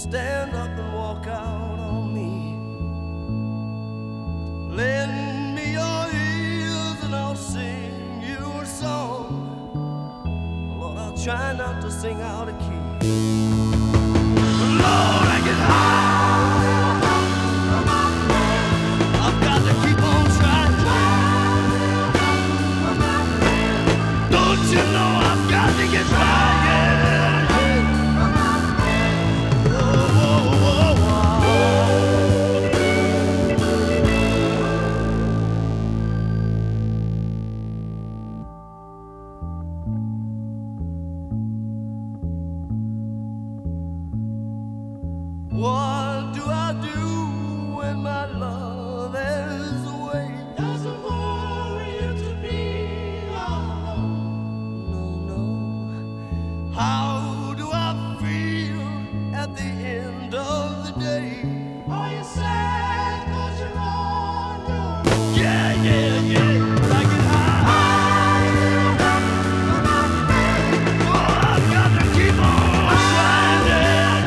stand up and walk out on me. Lend me your ears and I'll sing you a song. Lord, I'll try not to sing out of key. Lord, I get high. I've got to keep on trying. Don't you know I've got to get by? What do I do when my love is away? Doesn't worry you to be alone. No, no. How do I feel at the end of the day? Are you sad 'cause you're on your own? Yeah, yeah, yeah. I get high. Oh, I've got to keep on trying. Yeah,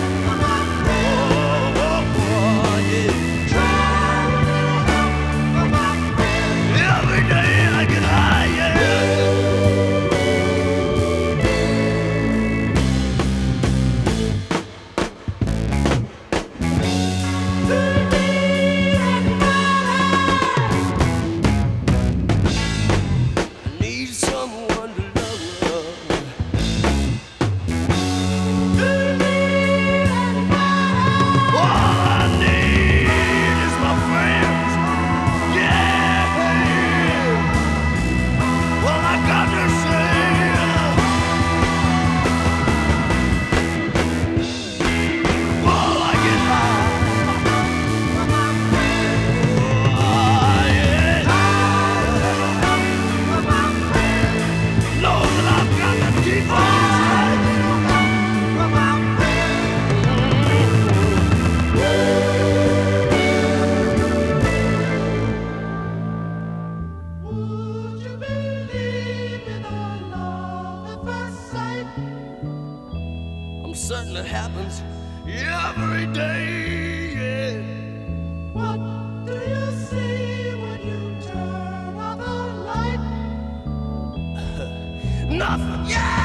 oh, yeah. Every day I get high. Yeah. Need someone to love. All I need is my friends. Yeah. Well, I got to say, while I get high. Oh, yeah. Know that I've got to keep on trying. Would you believe in a love at first sight? I'm certain it happens every day. Yeah. What do you see when you turn on the light? Nothing. Yeah.